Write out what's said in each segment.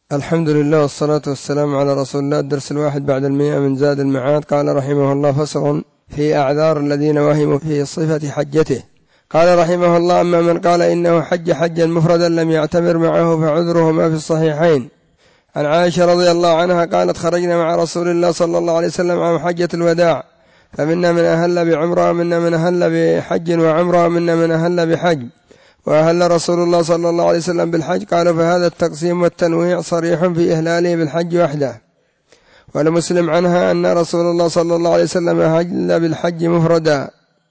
الحمد لله والصلاة والسلام على رسول الله. الدرس 1 بعد 100 من زاد المعاد. قال رحمه الله: فصل في أعذار الذين وهموا في صفة حجته. قال رحمه الله: أما من قال إنه حج حجا مفردا لم يعتمر معه فعذره ما في الصحيحين. عن عائشة رضي الله عنها قالت: خرجنا مع رسول الله صلى الله عليه وسلم عن حجة الوداع، فمنا من أهل بعمرة ومنا من أهل بحج وعمرة ومنا من أهل بحج، وأهل رسول الله صلى الله عليه وسلم بالحج. قالوا: فهذا التقسيم والتنويع صريح في إهلاله بالحج وحده. ولمسلم عنها أن رسول الله صلى الله عليه وسلم أهل بالحج مفردا.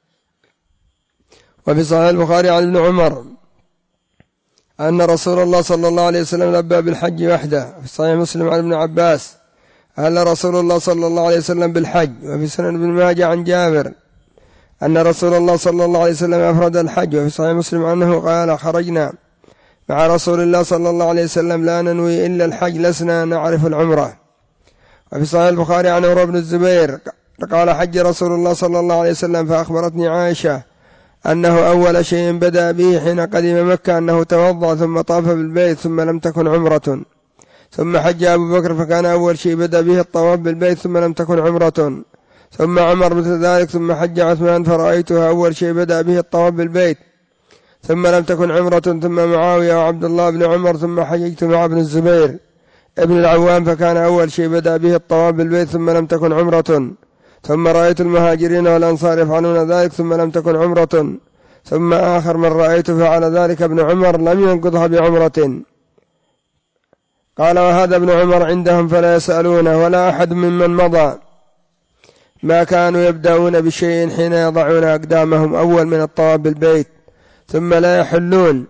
وفي صحيح البخاري عن ابن عمر أن رسول الله صلى الله عليه وسلم لبى بالحج وحده. في صحيح مسلم عن ابن عباس أهل رسول الله صلى الله عليه وسلم بالحج. وفي سنن ابن ماجه عن جابر أن رسول الله صلى الله عليه وسلم أفرد الحج. وفي صحيح مسلم عنه قال: خرجنا مع رسول الله صلى الله عليه وسلم لا ننوي إلا الحج لسنا نعرف العمرة. وفي صحيح البخاري عن عمر بن الزبير قال: حج رسول الله صلى الله عليه وسلم، فأخبرتني عائشة أنه أول شيء بدأ به حين قدم مكة أنه توضأ ثم طاف بالبيت ثم لم تكن عمرة. ثم حج أبو بكر فكان أول شيء بدأ به الطواف بالبيت ثم لم تكن عمرة. ثم عمر مثل ذلك. ثم حج عثمان فرأيته أول شيء بدأ به الطواف بالبيت ثم لم تكن عمرة. ثم معاوية وعبد الله بن عمر. ثم حججت مع ابن الزبير ابن العوام فكان أول شيء بدأ به الطواف بالبيت ثم لم تكن عمرة. ثم رأيت المهاجرين والأنصار يفعلون ذلك ثم لم تكن عمرة. ثم آخر من رأيت فعل ذلك ابن عمر لم ينقضها بعمرة. قال: وهذا ابن عمر عندهم فلا يسألونه ولا أحد ممن مضى ما كانوا يبدأون بشيء حين يضعون أقدامهم أول من الطواف بالبيت ثم لا يحلون.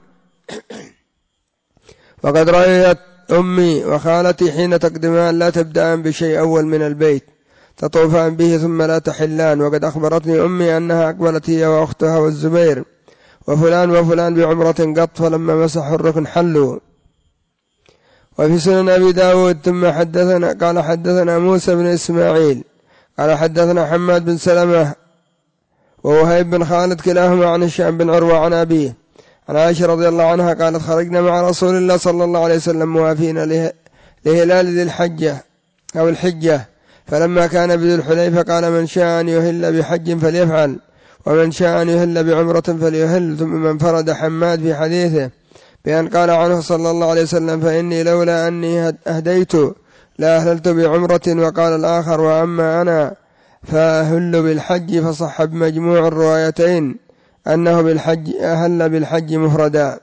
وقد رأيت أمي وخالتي حين تقدمان لا تبدأان بشيء أول من البيت، تطوفان به ثم لا تحلان. وقد أخبرتني أمي أنها أقبلت هي وأختها والزبير وفلان وفلان بعمرة قط، فلما مسحوا الركن حلوا. وفي سنن أبي داود ثم حدثنا موسى بن إسماعيل قال حدثنا حماد بن سلمة ووهيب بن خالد كلاهما عن هشام بن عروة عن أبيه عن عائشة رضي الله عنها قالت: خرجنا مع رسول الله صلى الله عليه وسلم موافين لهلال ذي الحجة أو الحجة، فلما كان بذي الحليفة قال: من شاء أن يهل بحج فليفعل ومن شاء أن يهل بعمرة فليهل. ثم من فرد حماد في حديثه بأن قال عنه صلى الله عليه وسلم: فإني لولا أني أهديت لا أهللت بعمرة. وقال الآخر: وأما أنا فأهل بالحج. فصح بمجموع الروايتين أنه بالحج أهل بالحج مفردا.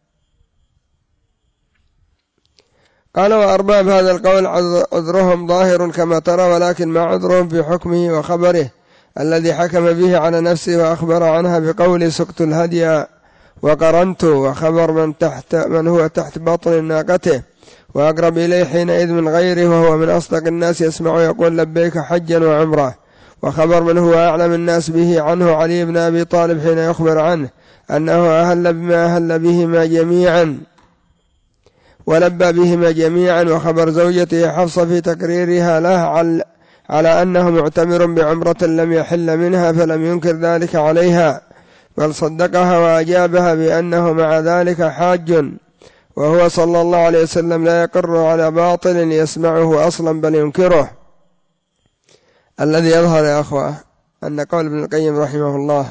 قال: وأرباب هذا القول عذرهم ظاهر كما ترى، ولكن ما عذرهم في حكمه وخبره الذي حكم به على نفسه وأخبر عنها بقول: سقت الهدي وقرنت. وخبر من هو تحت بطن ناقته وأقرب إليه حينئذ من غيره، وهو من أصدق الناس يسمع يقول: لبيك حجا وعمرة. وخبر من هو أعلم الناس به عنه علي بن أبي طالب حين يخبر عنه أنه أهل بما أهل بهما جميعا ولبى بهما جميعا. وخبر زوجته حفصة في تقريرها له على أنه معتمر بعمرة لم يحل منها، فلم ينكر ذلك عليها بل صدقها وأجابها بأنه مع ذلك حاج، وهو صلى الله عليه وسلم لا يقر على باطل يسمعه أصلا بل ينكره. الذي يظهر يا أخوة أن قول ابن القيم رحمه الله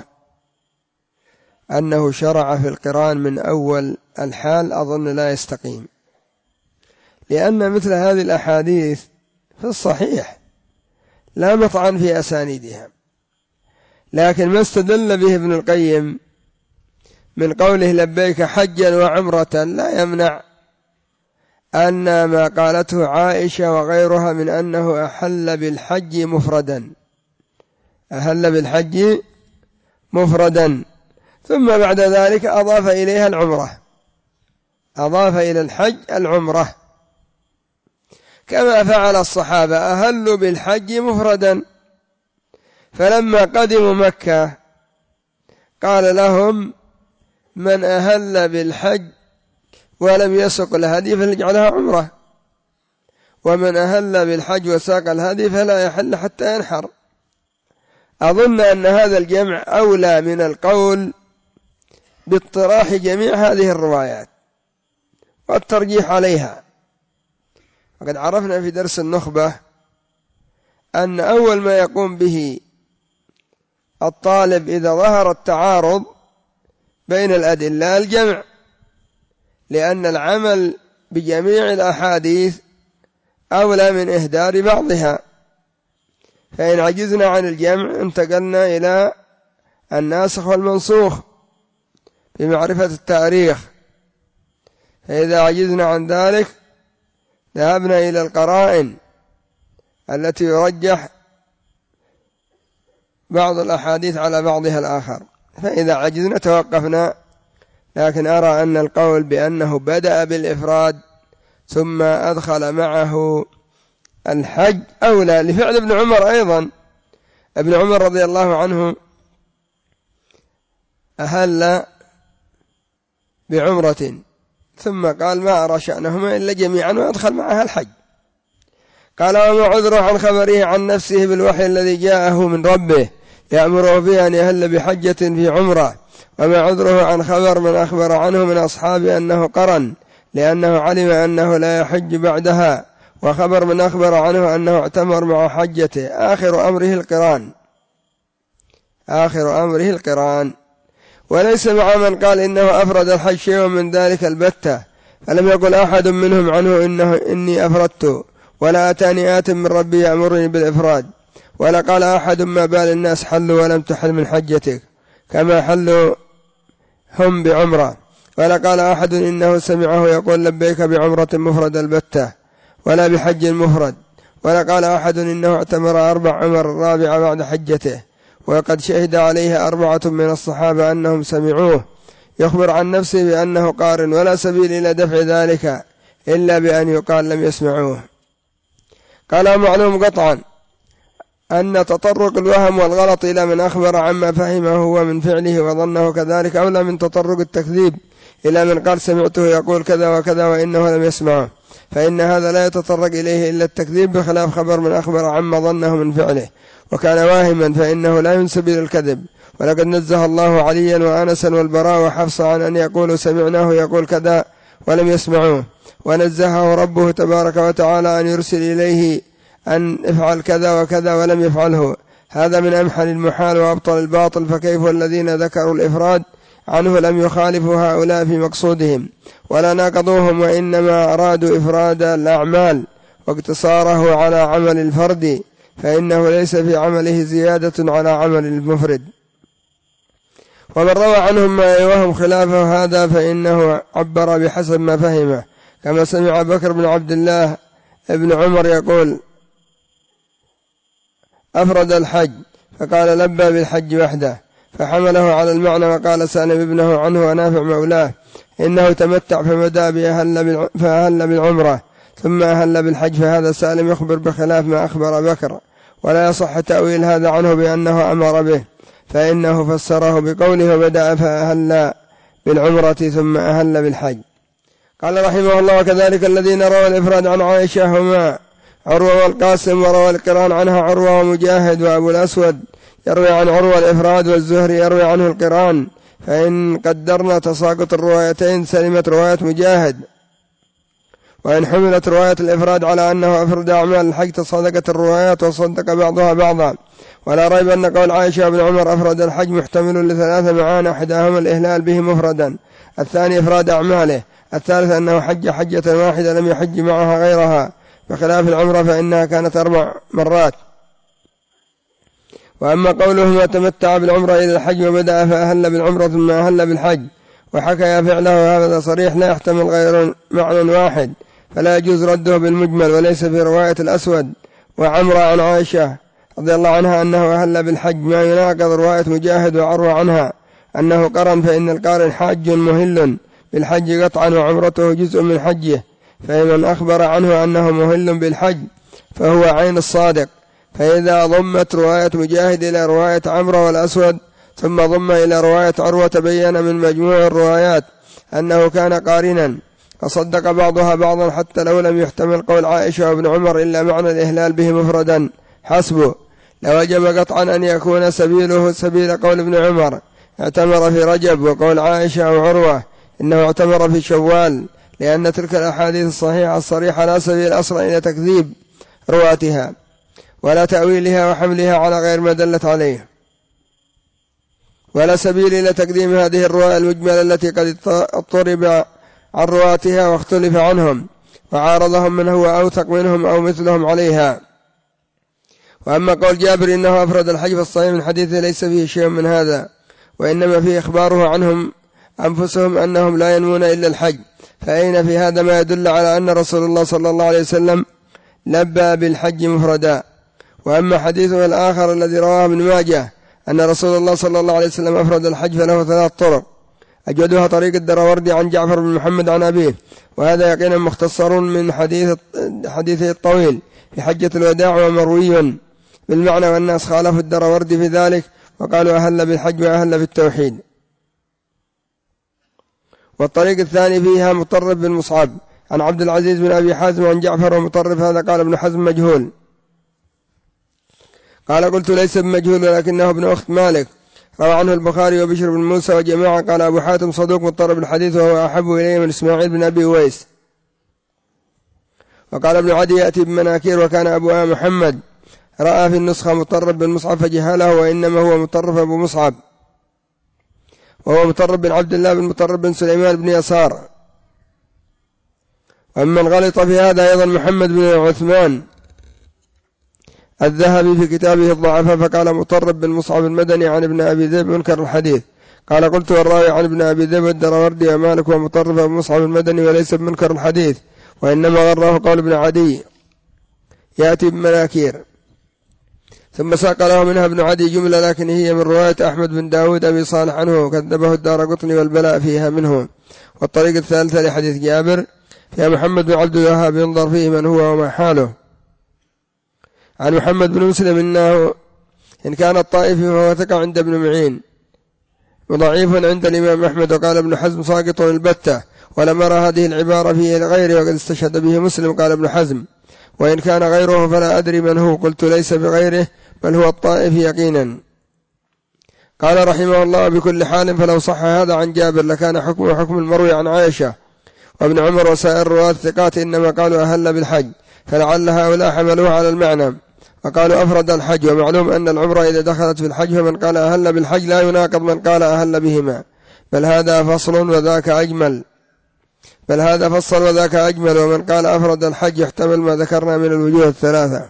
أنه شرع في القران من أول الحال أظن لا يستقيم، لأن مثل هذه الأحاديث في الصحيح لا مطعن في أسانيدها، لكن ما استدل به ابن القيم من قوله لبيك حجا وعمرة لا يمنع أن ما قالته عائشة وغيرها من أنه أحل بالحج مفردا، أهل بالحج مفردا، ثم بعد ذلك أضاف إليها العمرة، أضاف إلى الحج العمرة، كما فعل الصحابة أهلوا بالحج مفردا. فلما قدموا مكة قال لهم: من أهل بالحج ولم يسق الهدي فليجعلها عمرة، ومن أهل بالحج وساق الهدي فلا يحل حتى ينحر. أظن أن هذا الجمع أولى من القول باطراح جميع هذه الروايات والترجيح عليها، وقد عرفنا في درس النخبة أن أول ما يقوم به الطالب إذا ظهر التعارض بين الأدلة الجمع، لأن العمل بجميع الأحاديث أولى من إهدار بعضها، فإن عجزنا عن الجمع انتقلنا إلى الناسخ والمنسوخ بمعرفة التاريخ، فإذا عجزنا عن ذلك ذهبنا إلى القرائن التي يرجح بعض الأحاديث على بعضها الآخر، فإذا عجزنا توقفنا. لكن أرى أن القول بأنه بدأ بالإفراد ثم أدخل معه الحج أولى، لفعل ابن عمر أيضا. ابن عمر رضي الله عنه أهل بعمرة ثم قال ما أرى شأنهما إلا جميعا وأدخل معها الحج. قال وما عذره عن خبره عن نفسه بالوحي الذي جاءه من ربه يأمره فيه أن يهل بحجة في عمرة، وما عذره عن خبر من أخبر عنه من أصحابه أنه قرن لأنه علم أنه لا يحج بعدها، وخبر من أخبر عنه أنه اعتمر مع حجته. آخر أمره القران. وليس مع من قال إنه أفرد الحج شيء من ذلك البتة، فلم يقل أحد منهم عنه إني أفردت، ولا أتاني آت من ربي يأمرني بالإفراد، ولا قال أحد ما بال الناس حلوا ولم تحل من حجتك كما حلوا هم بعمرة، ولا قال أحد إنه سمعه يقول لبيك بعمرة مفرد البتة ولا بحج مفرد، ولا قال أحد إنه اعتمر 4 عمر الرابعة بعد حجته، وقد شهد عليه 4 من الصحابة أنهم سمعوه يخبر عن نفسه بأنه قارن، ولا سبيل إلى دفع ذلك إلا بأن يقال لم يسمعوه. قال معلوم قطعا أن تطرق الوهم والغلط إلى من أخبر عما فهمه هو من فعله وظنه كذلك أولى من تطرق التكذيب إلى من قال سمعته يقول كذا وكذا وإنه لم يسمعه، فإن هذا لا يتطرق إليه إلا التكذيب، بخلاف خبر من أخبر عما ظنه من فعله وكان واهما فإنه لا ينسب إلى الكذب. ولقد نزه الله عليا وأنسا والبراء وحفصا عن أن يقولوا سمعناه يقول كذا ولم يسمعوه، ونزهه ربه تبارك وتعالى أن يرسل إليه أن افعل كذا وكذا ولم يفعله، هذا من أمحل المحال وأبطل الباطل. فكيف الذين ذكروا الإفراد عنه لم يخالفوا هؤلاء في مقصودهم ولا ناقضوهم، وإنما أرادوا إفراد الأعمال واقتصاره على عمل الفرد، فإنه ليس في عمله زيادة على عمل المفرد. ومن روى عنهم ما يوهم خلافه هذا فإنه عبر بحسب ما فهمه، كما سمع بكر بن عبد الله ابن عمر يقول أفرد الحج فقال لبى بالحج وحده، فحمله على المعنى. وقال سالم ابنه عنه ونافع مولاه إنه تمتع فبدأ فأهل بالعمرة ثم أهل بالحج، فهذا سالم يخبر بخلاف ما أخبر بكر، ولا يصح تأويل هذا عنه بأنه أمر به، فإنه فسره بقوله بدأ فأهل بالعمرة ثم أهل بالحج. قال رحمه الله وكذلك الذين روى الإفراد عن عائشة هما عروة والقاسم، وروى القران عنها عروة ومجاهد وأبو الأسود يروي عن عروة الإفراد، والزهري يروي عنه القران، فإن قدرنا تساقط الروايتين سلمت رواية مجاهد، وإن حملت رواية الإفراد على أنه أفرد أعمال الحج تصادقت الروايات وصدق بعضها بعضا. ولا ريب أن قول عائشة بن عمر أفرد الحج محتمل ل3 معاني، أحدهما الإهلال به مفردا، الثاني إفراد أعماله، الثالث أنه حج حجة واحدة لم يحج معها غيرها، بخلاف العمرة فإنها كانت 4 مرات. وأما قوله ما تمتع بالعمرة إلى الحج وبدأ فأهل بالعمرة ثم أهل بالحج وحكى فعله، هذا صريح لا يحتمل غير معنى واحد، فلا يجوز رده بالمجمل. وليس في رواية الأسود وعمرة عن عائشة رضي الله عنها أنه أهل بالحج ما يناقض رواية مجاهد وعروة عنها أنه قرن، فإن القارن حاج مهل بالحج قطعا وعمرته جزء من حجه، فمن أخبر عنه أنه مهل بالحج فهو عين الصادق. فإذا ضمت رواية مجاهد إلى رواية عمرة والأسود ثم ضم إلى رواية عروة تبين من مجموع الروايات أنه كان قارنا، فصدق بعضها بعضا حتى لو لم يحتمل قول عائشة وابن عمر إلا معنى الإهلال به مفردا حسبه، لوجب قطعا أن يكون سبيله سبيل قول ابن عمر اعتمر في رجب، وقول عائشة وعروة إنه اعتمر في شوال، لأن تلك الأحاديث الصحيحة الصريحة لا سبيل أصلا إلى تكذيب رواتها ولا تأويلها وحملها على غير ما دلت عليه، ولا سبيل إلى تقديم هذه الرواية المجملة التي قد اضطرب عن رواتها واختلف عنهم وعارضهم من هو أوثق منهم أو مثلهم عليها. وأما قول جابر إنه أفرد الحج فالصحيح من حديثه ليس فيه شيء من هذا، وإنما فيه إخباره عنهم أنفسهم أنهم لا ينوون إلا الحج، فأين في هذا ما يدل على أن رسول الله صلى الله عليه وسلم لبى بالحج مفردا. وأما حديثه الآخر الذي رواه ابن ماجه أن رسول الله صلى الله عليه وسلم أفرد الحج فله 3 طرق، أجودها طريق الدراوردي عن جعفر بن محمد عن أبيه، وهذا يقينا مختصر من حديثه الطويل في حجة الوداع ومروي بالمعنى، والناس خالفوا الدراوردي في ذلك وقالوا أهل بالحج وأهل بالتوحيد. والطريق الثاني فيها مطرف بن مصعب عن عبد العزيز بن أبي حازم عن جعفر، ومطرف هذا قال ابن حزم مجهول. قال قلت ليس بمجهول ولكنه ابن أخت مالك، روى عنه البخاري وبشر بن موسى وجماعة. قال أبو حاتم صدوق مضطرب الحديث وهو أحب إليه من إسماعيل بن أبي ويس. وقال ابن عدي يأتي بمناكير، وكان أبوها محمد رأى في النسخة مطرف بن مصعب فجهله، وإنما هو مطرف أبو مصعب، وهو مطرف بن عبد الله بن مطرف بن سليمان بن يسار. ومن غلط في هذا أيضا محمد بن عثمان الذهبي في كتابه الضعفاء، فقال مطرف بن مصعب المدني عن ابن أبي ذئب منكر الحديث. قال قلت والراوي عن ابن أبي ذئب الدراوردي ومالك ومطرف بن مصعب المدني وليس بمنكر الحديث، وإنما غره قول ابن عدي يأتي بمناكير. ثم ساق له منها ابن عدي جملة، لكن هي من رواية أحمد بن داود أبي صالح عنه، وكذبه الدارقطني والبلاء فيها منه. والطريق الثالثة لحديث جابر فيها محمد بن عبد الوهاب ينظر فيه من هو وما حاله. عن محمد بن مسلم إنه إن كان الطائفي فهو ثقة عند ابن معين وضعيف عند الإمام أحمد. وقال ابن حزم ساقط البتة، ولم أرى هذه العبارة فيه لغيره وقد استشهد به مسلم. قال ابن حزم وإن كان غيره فلا أدري من هو، قلت ليس بغيره بل هو الطائفي يقينا. قال رحمه الله بكل حال فلو صح هذا عن جابر لكان حكمه حكم المروي عن عائشة وابن عمر وسائر الرواة الثقات، إنما قالوا أهل بالحج، فلعل هؤلاء حملوه على المعنى وقالوا أفرد الحج. ومعلوم أن العمرة إذا دخلت في الحج فمن قال أهل بالحج لا يناقض من قال أهل بهما، بل هذا فصل وذاك أجمل، ومن قال أفرد الحج يحتمل ما ذكرنا من الوجوه الثلاثة.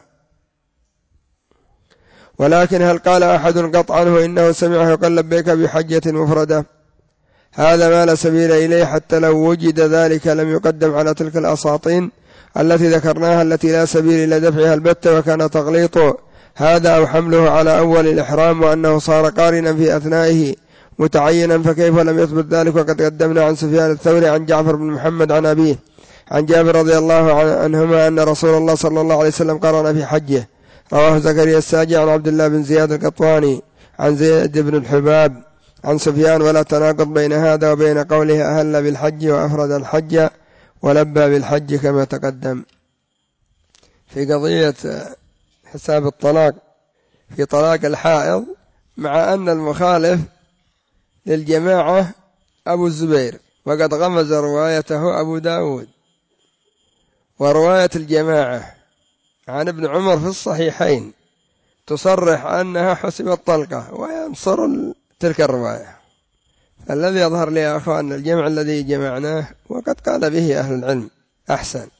ولكن هل قال أحد قطعا إنه سمعه يقول لبيك بحجة مفردة؟ هذا ما لا سبيل إليه، حتى لو وجد ذلك لم يقدم على تلك الأساطين التي ذكرناها التي لا سبيل إلى دفعها البتة، وكان تغليط هذا أو حمله على أول الإحرام وأنه صار قارنا في أثنائه متعينا، فكيف لم يثبت ذلك؟ وقد قدمنا عن سفيان الثوري عن جعفر بن محمد عن أبيه عن جابر رضي الله عنهما أن رسول الله صلى الله عليه وسلم قرن في حجه. رواه زكريا الساجي عن عبد الله بن زياد القطواني عن زيد بن الحباب عن سفيان، ولا تناقض بين هذا وبين قوله أهل بالحج وأفرد الحج ولبى بالحج كما تقدم. في قضية حساب الطلاق في طلاق الحائض، مع أن المخالف للجماعة أبو الزبير، وقد غمز روايته أبو داود، ورواية الجماعة عن ابن عمر في الصحيحين تصرح أنها حسبت طلقة وينصر تلك الرواية. الذي يظهر لي يا أخوان الجمع الذي جمعناه وقد قال به أهل العلم أحسن.